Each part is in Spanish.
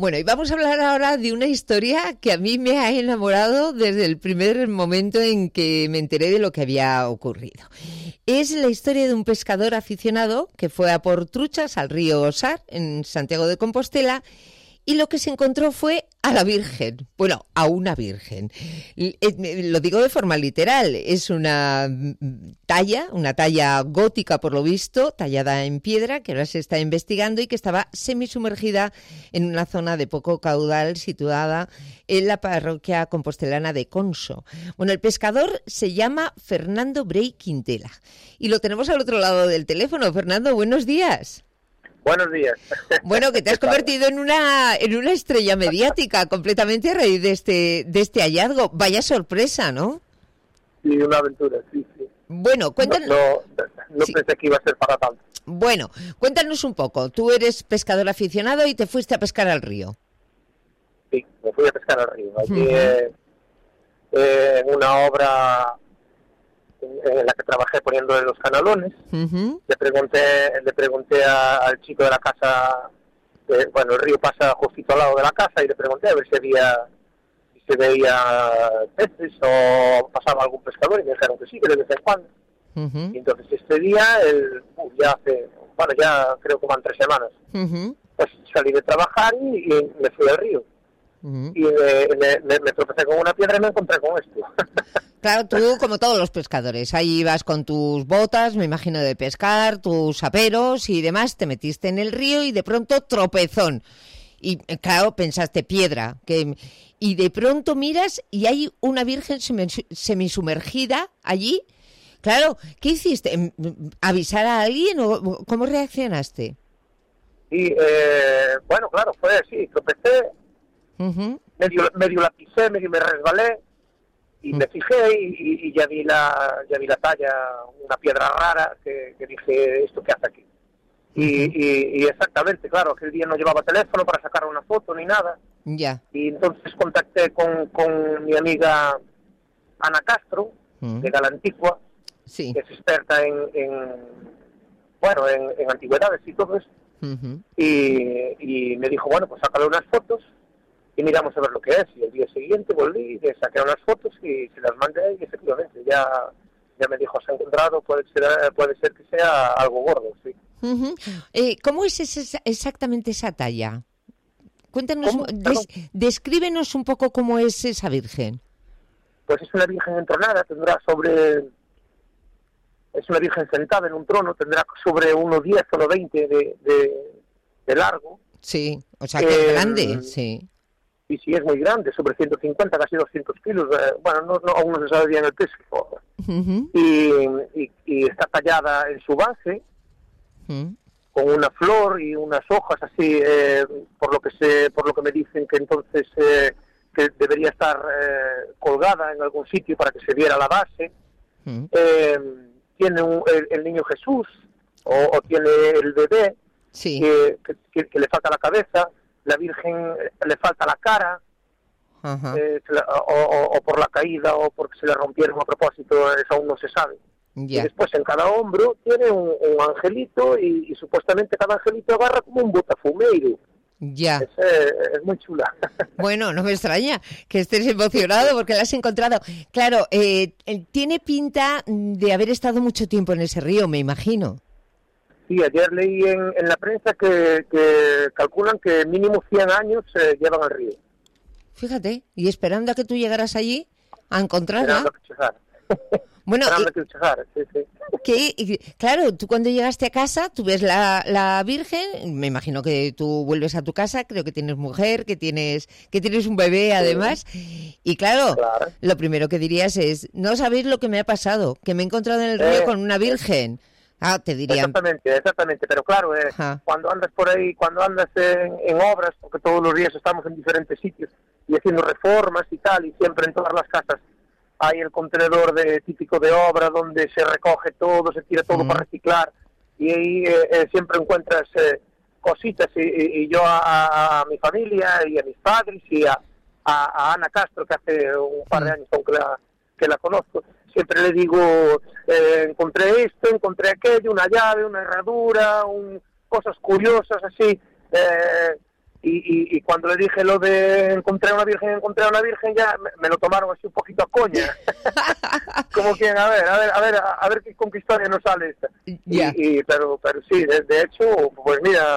Bueno, y vamos a hablar ahora de una historia que a mí me ha enamorado desde el primer momento en que me enteré de lo que había ocurrido. Es la historia de un pescador aficionado que fue a por truchas al río Osar, en Santiago de Compostela, y lo que se encontró fue a la Virgen, bueno, a una Virgen. Lo digo de forma literal, es una talla gótica por lo visto, tallada en piedra, que ahora se está investigando y que estaba semisumergida en una zona de poco caudal situada en la parroquia compostelana de Conso. Bueno, el pescador se llama Fernando Brey Quintela y lo tenemos al otro lado del teléfono. Fernando, buenos días. Buenos días. Bueno, que te has convertido en una estrella mediática completamente a raíz de este hallazgo. Vaya sorpresa, ¿no? Sí, una aventura, sí. Bueno, cuéntanos. No sí. Pensé que iba a ser para tanto. Bueno, cuéntanos un poco. Tú eres pescador aficionado y te fuiste a pescar al río. Sí, me fui a pescar al río. Allí en una obra en la que trabajé poniéndole los canalones. Le pregunté al chico de la casa, el río pasa justito al lado de la casa, y le pregunté a ver si se veía peces o pasaba algún pescador, y me dijeron que sí, que de vez en cuando. Y entonces este día, ya creo que van 3 semanas, pues salí de trabajar y me fui al río. Y me tropecé con una piedra y me encontré con esto. Claro, tú como todos los pescadores, ahí ibas con tus botas, me imagino, de pescar, tus aperos y demás, te metiste en el río y de pronto tropezón. Y claro, pensaste piedra, y de pronto miras y hay una virgen semisumergida allí. Claro, ¿qué hiciste? ¿Avisar a alguien o cómo reaccionaste? Y claro, fue así, tropecé, medio la pisé, medio me resbalé, y me fijé y ya vi la talla, una piedra rara, que dije, ¿esto qué hace aquí? Y exactamente, claro, aquel día no llevaba teléfono para sacar una foto ni nada. Ya. Y entonces contacté con mi amiga Ana Castro, de Galanticua, sí, que es experta en antigüedades y todo eso. Y me dijo, bueno, pues sácale unas fotos y miramos a ver lo que es. Y el día siguiente volví, le saqué unas fotos y se las mandé, y efectivamente ya me dijo, se ha encontrado, puede ser que sea algo gordo, sí. ¿Cómo es exactamente esa talla? Cuéntanos, descríbenos un poco cómo es esa virgen. Pues es una virgen entronada, es una virgen sentada en un trono, tendrá sobre 1,10 o 1,20 de largo. Sí, o sea, que es grande, sí. Y sí, es muy grande, sobre 150, casi 200 kilos. Aún no se sabe bien el peso. Y está tallada en su base, con una flor y unas hojas así, por lo que me dicen que entonces que debería estar colgada en algún sitio para que se viera la base. Tiene el niño Jesús, o tiene el bebé, sí, que le falta la cabeza. La Virgen le falta la cara, o por la caída o porque se le rompieron a propósito, eso aún no se sabe. Y después en cada hombro tiene un angelito, y supuestamente cada angelito agarra como un botafumeiro. Ya. Es muy chula. Bueno, no me extraña que estés emocionado porque la has encontrado. Claro, tiene pinta de haber estado mucho tiempo en ese río, me imagino. Sí, ayer leí en la prensa que calculan que mínimo 100 años llevan al río. Fíjate, y esperando a que tú llegaras allí a encontrarla. Bueno, claro, tú cuando llegaste a casa, tú ves la Virgen, me imagino que tú vuelves a tu casa, creo que tienes mujer, que tienes un bebé además, y claro, lo primero que dirías es, no sabéis lo que me ha pasado, que me he encontrado en el río con una Virgen. Te dirían. Exactamente, pero claro, cuando andas por ahí, cuando andas en obras, porque todos los días estamos en diferentes sitios y haciendo reformas y tal, y siempre en todas las casas hay el contenedor típico de obra donde se recoge todo, se tira todo para reciclar, y ahí siempre encuentras cositas, y yo a mi familia y a mis padres y a Ana Castro, que hace un par de años que la conozco, siempre le digo, encontré esto, encontré aquello, una llave, una herradura, cosas curiosas así, Y cuando le dije lo de encontré a una virgen, ya me lo tomaron así un poquito a coña. Como que, a ver con qué historia nos sale esta. Yeah. Pero sí, de hecho, pues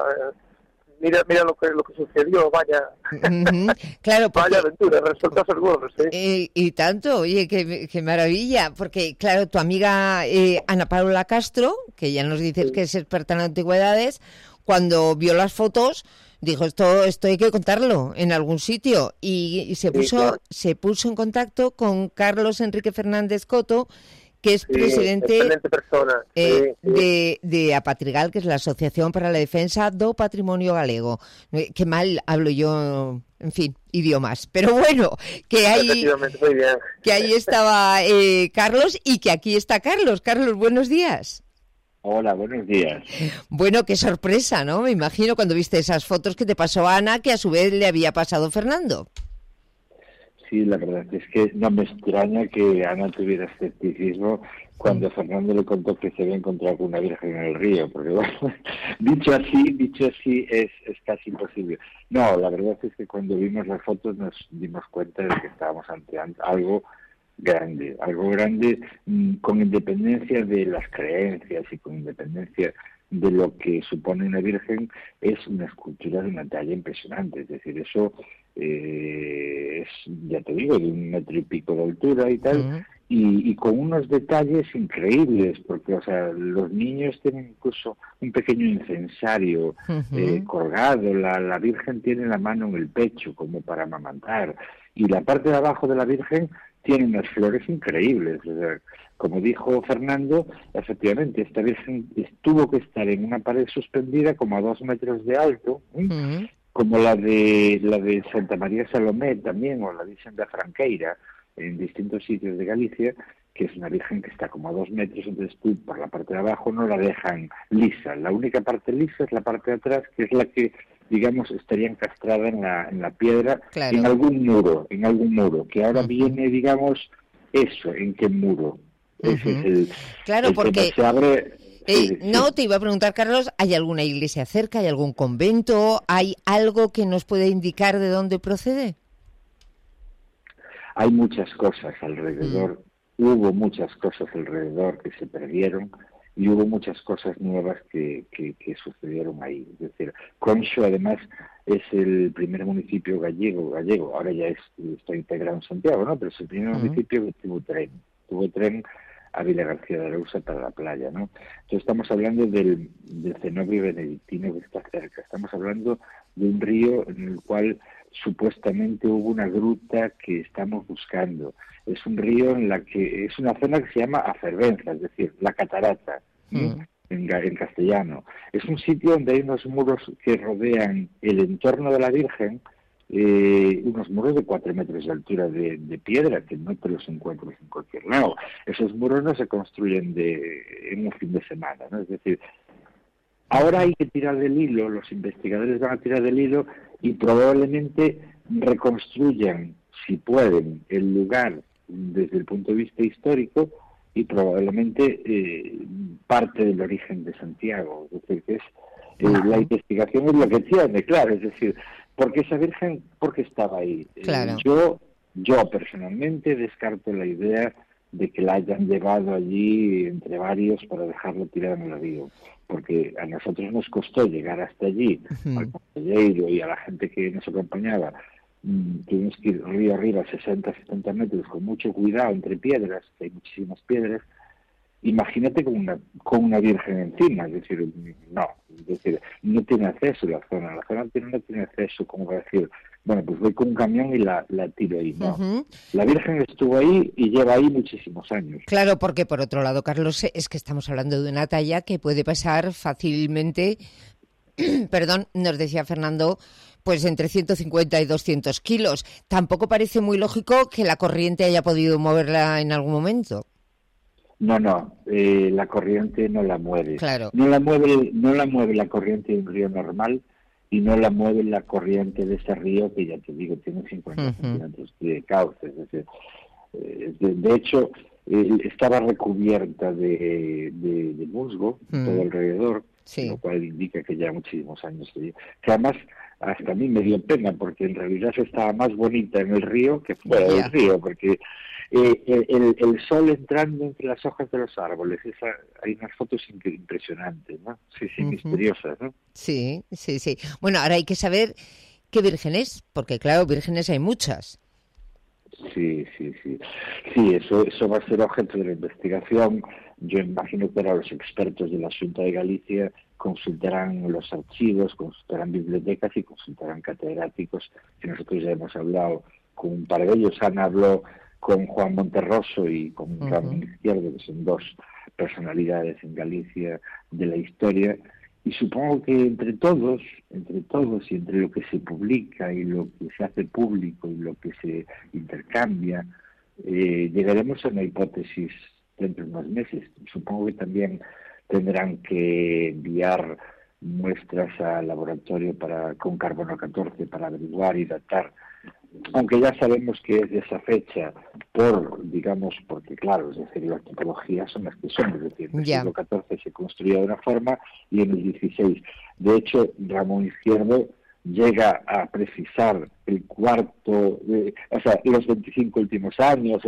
mira lo que sucedió, vaya. Claro, porque, vaya aventura, resultó ser gordo, sí. Y tanto, oye, qué maravilla, porque claro, tu amiga Ana Paula Castro, que ya nos dices que es experta en antigüedades, cuando vio las fotos dijo, esto hay que contarlo en algún sitio, y se puso en contacto con Carlos Enrique Fernández Coto, que es presidente persona. de Apatrigal, que es la Asociación para la Defensa do Patrimonio Galego. Qué mal hablo yo, en fin, idiomas. Pero bueno, que ahí estaba Carlos y que aquí está Carlos. Carlos, buenos días. Hola, buenos días. Bueno, qué sorpresa, ¿no? Me imagino cuando viste esas fotos que te pasó Ana, que a su vez le había pasado Fernando. Sí, la verdad es que no me extraña que Ana tuviera escepticismo cuando Fernando le contó que se había encontrado con una virgen en el río, porque bueno, dicho así es casi imposible. No, la verdad es que cuando vimos las fotos nos dimos cuenta de que estábamos ante algo grande, con independencia de las creencias y con independencia de lo que supone una virgen, es una escultura de una talla impresionante. Es decir, eso es, ya te digo, de 1,5 metros de altura y tal, y con unos detalles increíbles, porque, o sea, los niños tienen incluso un pequeño incensario colgado, la Virgen tiene la mano en el pecho como para amamantar, y la parte de abajo de la Virgen tiene unas flores increíbles. O sea, como dijo Fernando, efectivamente, esta Virgen tuvo que estar en una pared suspendida como a 2 metros de alto, como la de Santa María Salomé también, o la Virgen de Franqueira, en distintos sitios de Galicia, que es una virgen que está como a 2 metros, entonces tú por la parte de abajo no la dejan lisa. La única parte lisa es la parte de atrás, que es la que, digamos, estaría encastrada en la piedra, claro, en algún muro, que ahora viene, digamos, eso, ¿en qué muro? Ese es el, claro, porque se abre. No, te iba a preguntar, Carlos, ¿hay alguna iglesia cerca, hay algún convento, hay algo que nos puede indicar de dónde procede? Hay muchas cosas alrededor, hubo muchas cosas alrededor que se perdieron y hubo muchas cosas nuevas que sucedieron ahí. Es decir, Conxo además es el primer municipio gallego, ahora ya está integrado en Santiago, ¿no? Pero es el primer municipio que tuvo tren a Vilagarcía de Arousa para la playa, ¿no? Entonces estamos hablando del cenobio benedictino que está cerca, estamos hablando de un río en el cual supuestamente hubo una gruta que estamos buscando. Es un río en la que es una zona que se llama Afervenza, es decir, la catarata, en castellano. Es un sitio donde hay unos muros que rodean el entorno de la Virgen, unos muros de 4 metros de altura de piedra, que no te los encuentras en cualquier lado. Esos muros no se construyen en un fin de semana, ¿no? Es decir, ahora hay que tirar del hilo, los investigadores van a tirar del hilo y probablemente reconstruyan, si pueden, el lugar desde el punto de vista histórico y probablemente parte del origen de Santiago. Es decir, que la investigación es lo que tiene, claro, es decir, porque esa Virgen, porque estaba ahí. Claro. Yo personalmente descarto la idea de que la hayan llevado allí entre varios para dejarlo tirado en el río, porque a nosotros nos costó llegar hasta allí, al compañero y a la gente que nos acompañaba. Tuvimos que ir río arriba 60-70 metros con mucho cuidado entre piedras, que hay muchísimas piedras. Imagínate con una virgen encima, es decir, no tiene acceso la zona no tiene acceso como para decir, bueno, pues voy con un camión y la tiro ahí, no. La Virgen estuvo ahí y lleva ahí muchísimos años. Claro, porque por otro lado, Carlos, es que estamos hablando de una talla que puede pasar fácilmente, nos decía Fernando, pues entre 150 y 200 kilos. Tampoco parece muy lógico que la corriente haya podido moverla en algún momento. No, la corriente no la mueve. Claro. No la mueve la corriente de un río normal y no la mueve la corriente de ese río que, ya te digo, tiene 50 centímetros de cauce. Es decir, de hecho, estaba recubierta de musgo todo alrededor Sí. Lo cual indica que ya muchísimos años. Que además, hasta a mí me dio pena, porque en realidad estaba más bonita en el río que fuera del río, porque el sol entrando entre las hojas de los árboles, hay unas fotos impresionantes, ¿no? Sí, misteriosas, ¿no? Sí. Bueno, ahora hay que saber qué virgen es, porque claro, vírgenes hay muchas. Sí, eso va a ser objeto de la investigación. Yo imagino que ahora los expertos de la Xunta de Galicia consultarán los archivos, consultarán bibliotecas y consultarán catedráticos, que nosotros ya hemos hablado con un par de ellos. Ana habló con Juan Monterroso y con Ramón Izquierdo, que son dos personalidades en Galicia de la historia. Y supongo que entre todos y entre lo que se publica y lo que se hace público y lo que se intercambia, llegaremos a una hipótesis dentro de unos meses. Supongo que también tendrán que enviar muestras al laboratorio con carbono 14 para averiguar y datar, aunque ya sabemos que es de esa fecha porque claro, es decir, las tipologías son las que son, es decir, en el siglo XIV se construía de una forma y en el XVI. De hecho, Ramón Izquierdo llega a precisar el cuarto, los 25 últimos años,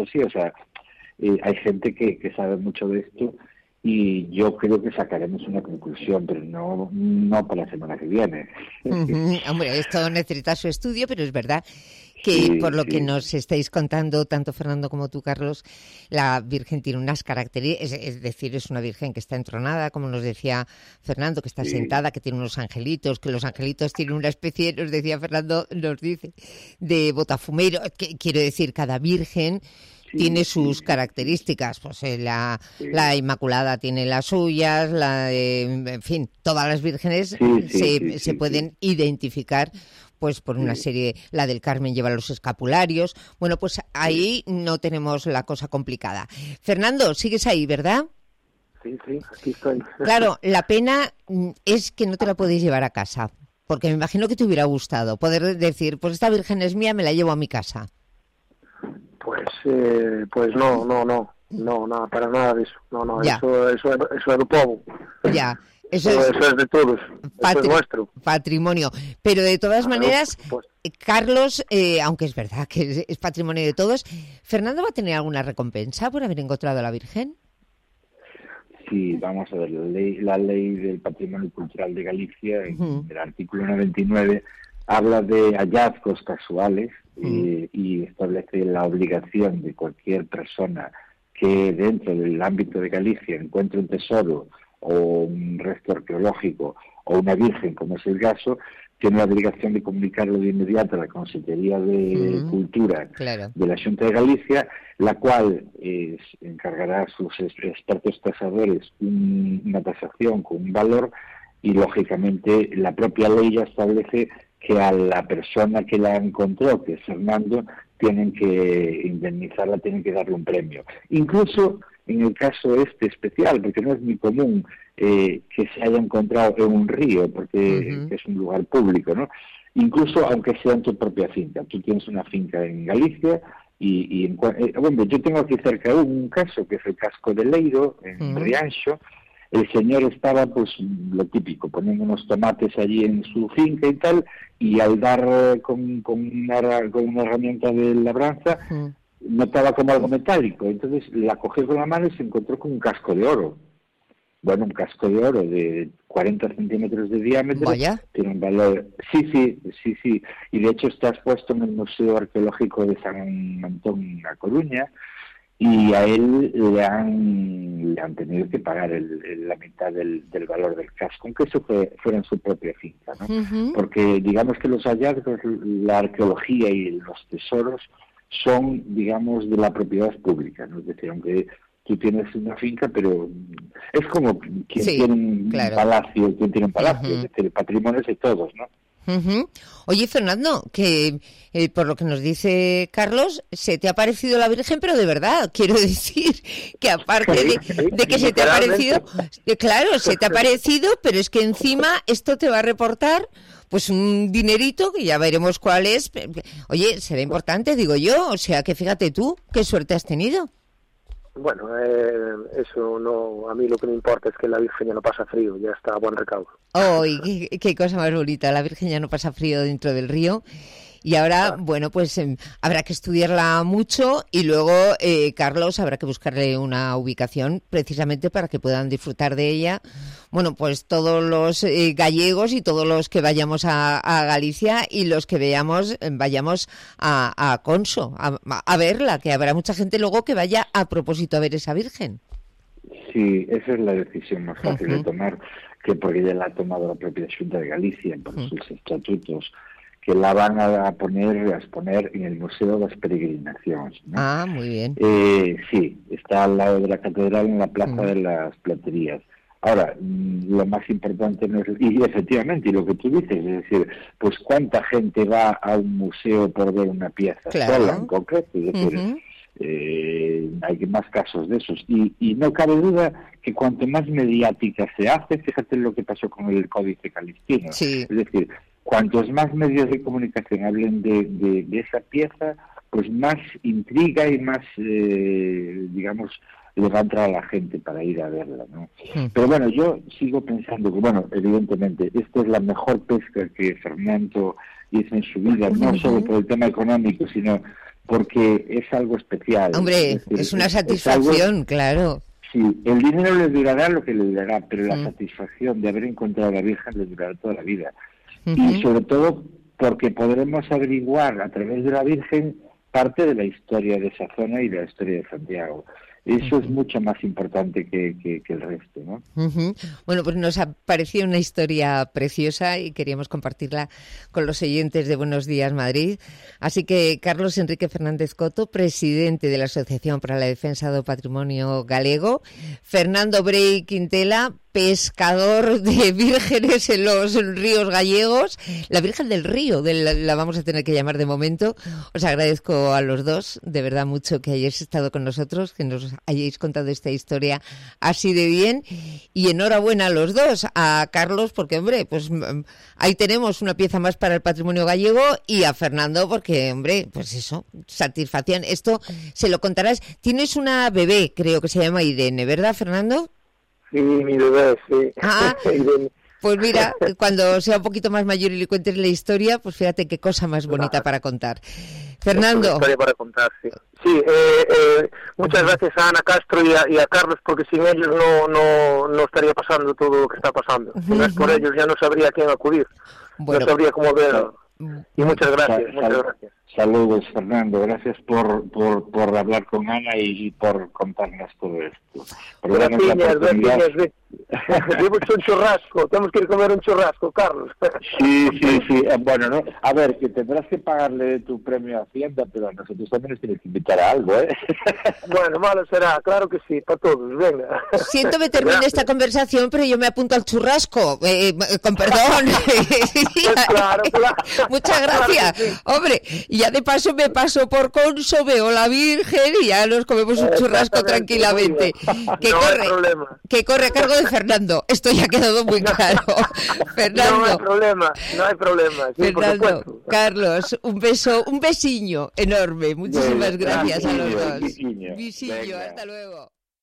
hay gente que sabe mucho de esto y yo creo que sacaremos una conclusión, pero no para la semana que viene. Hombre, esto necesita su estudio, pero es verdad que por lo que nos estáis contando, tanto Fernando como tú, Carlos, la Virgen tiene unas características, es decir, es una Virgen que está entronada, como nos decía Fernando, que está sentada, que tiene unos angelitos, que los angelitos tienen una especie, nos decía Fernando, de botafumero. Quiero decir, cada Virgen tiene sus características, pues la Inmaculada tiene las suyas, en fin, todas las vírgenes se pueden identificar pues por una serie. La del Carmen lleva los escapularios. Bueno, pues ahí no tenemos la cosa complicada. Fernando, sigues ahí, ¿verdad? Sí, aquí estoy. Claro, la pena es que no te la puedes llevar a casa, porque me imagino que te hubiera gustado poder decir, pues esta Virgen es mía, me la llevo a mi casa. Pues no, nada, para nada de eso. No, eso es del pueblo. Ya. Eso es de todos, eso es nuestro. Patrimonio. Pero de todas maneras, Carlos, aunque es verdad que es patrimonio de todos, ¿Fernando va a tener alguna recompensa por haber encontrado a la Virgen? Sí, vamos a ver, la ley del Patrimonio Cultural de Galicia, en el artículo 99, habla de hallazgos casuales y establece la obligación de cualquier persona que dentro del ámbito de Galicia encuentre un tesoro o un resto arqueológico o una virgen, como es el caso, tiene la obligación de comunicarlo de inmediato a la Consejería de Cultura de la Xunta de Galicia, la cual encargará a sus expertos tasadores una tasación con un valor y, lógicamente, la propia ley ya establece que a la persona que la encontró, que es Fernando, tienen que indemnizarla, tienen que darle un premio. Incluso en el caso especial, porque no es muy común que se haya encontrado en un río, porque es un lugar público, ¿no? Incluso aunque sea en tu propia finca. Tú tienes una finca en Galicia bueno, yo tengo aquí cerca un caso, que es el casco de Leiro, en Rianxo. El señor estaba, pues, lo típico, poniendo unos tomates allí en su finca y tal, y al dar con una herramienta de labranza, notaba como algo metálico. Entonces la cogió con la mano y se encontró con un casco de oro. Bueno, un casco de oro de 40 centímetros de diámetro. Vaya. Tiene un valor... Sí. Y de hecho está expuesto en el Museo Arqueológico de San Antón, en A Coruña, y a él le han tenido que pagar la mitad del valor del casco, aunque eso fuera en su propia finca, ¿no? Porque digamos que los hallazgos, la arqueología y los tesoros son, digamos, de la propiedad pública, ¿no? Es decir, aunque tú tienes una finca, pero es como quien tiene un palacio, es decir, el patrimonio es de todos, ¿no? Oye, Fernando, que por lo que nos dice Carlos, se te ha parecido la Virgen, pero de verdad, quiero decir que aparte de que se te ha parecido, claro, se te ha parecido, pero es que encima esto te va a reportar pues un dinerito que ya veremos cuál es. Oye, será importante, digo yo, o sea que fíjate tú, qué suerte has tenido. Bueno, eso no, a mí lo que me importa es que la Virgen ya no pasa frío, ya está a buen recaudo. ¡Ay, qué cosa más bonita! La Virgen ya no pasa frío dentro del río. Y ahora, bueno, pues habrá que estudiarla mucho y luego, Carlos, habrá que buscarle una ubicación precisamente para que puedan disfrutar de ella. Bueno, pues todos los gallegos y todos los que vayamos a Galicia y los que vayamos a Conso a verla, que habrá mucha gente luego que vaya a propósito a ver esa Virgen. Sí, esa es la decisión más fácil de tomar, que porque ya la ha tomado la propia Xunta de Galicia por sus estatutos, que la van a exponer en el Museo de las Peregrinaciones, ¿no? Ah, muy bien. Sí, está al lado de la catedral en la Plaza de las Platerías. Ahora, lo más importante no es... Y efectivamente, y lo que tú dices, es decir, pues cuánta gente va a un museo por ver una pieza sola en concreto, es decir... hay más casos de esos y no cabe duda que cuanto más mediática se hace, fíjate lo que pasó con el Códice Calistino, es decir, cuantos más medios de comunicación hablen de esa pieza, pues más intriga y más digamos levanta a la gente para ir a verla, ¿no? Pero bueno, yo sigo pensando que, bueno, evidentemente esta es la mejor pesca que Fernando hizo en su vida, no solo por el tema económico, sino porque es algo especial. Hombre, es una satisfacción, algo, claro. Sí, el dinero le durará lo que le durará, pero la satisfacción de haber encontrado a la Virgen le durará toda la vida. Y sobre todo porque podremos averiguar a través de la Virgen parte de la historia de esa zona y de la historia de Santiago. Eso es mucho más importante que el resto, ¿no? Bueno, pues nos ha parecido una historia preciosa y queríamos compartirla con los oyentes de Buenos Días Madrid. Así que Carlos Enrique Fernández Coto, presidente de la Asociación para la Defensa do Patrimonio Galego, Fernando Brey Quintela, pescador de vírgenes en los ríos gallegos, la Virgen del Río, la vamos a tener que llamar de momento. Os agradezco a los dos, de verdad mucho que hayáis estado con nosotros, que nos hayáis contado esta historia así de bien, y enhorabuena a los dos, a Carlos porque, hombre, pues ahí tenemos una pieza más para el patrimonio gallego, y a Fernando porque, hombre, pues eso, satisfacción. Esto se lo contarás. Tienes una bebé, creo que se llama Irene, ¿verdad, Fernando? Sí, mi bebé, sí. Ah, pues mira, cuando sea un poquito más mayor y le cuentes la historia, pues fíjate qué cosa más bonita para contar. Fernando. Es una historia para contar, sí. Sí, muchas gracias a Ana Castro y a Carlos, porque sin ellos no estaría pasando todo lo que está pasando. Si no es por ellos ya no sabría a quién acudir, no sabría cómo verlo. Y muchas gracias, muchas gracias. Saludos, Fernando. Gracias por hablar con Ana y por contarnos todo esto. Gracias. Llevo un churrasco. Tenemos que ir a comer un churrasco, Carlos. Sí. Bueno, no. A ver, que tendrás que pagarle tu premio a Hacienda, pero a nosotros también nos tienes que invitar a algo, ¿eh? Bueno, malo será. Claro que sí, para todos. Venga. Siento que termine esta conversación, pero yo me apunto al churrasco. Con perdón. Pues claro. Muchas gracias. Claro sí. Hombre, y ya de paso me paso por Conso, veo la Virgen y ya nos comemos un churrasco tranquilamente. Que corre a cargo de Fernando. Esto ya ha quedado muy claro. Fernando. No hay problema. Sí, Fernando, Carlos, un beso, un besiño enorme. Muchísimas gracias a los dos. Visillo, hasta luego.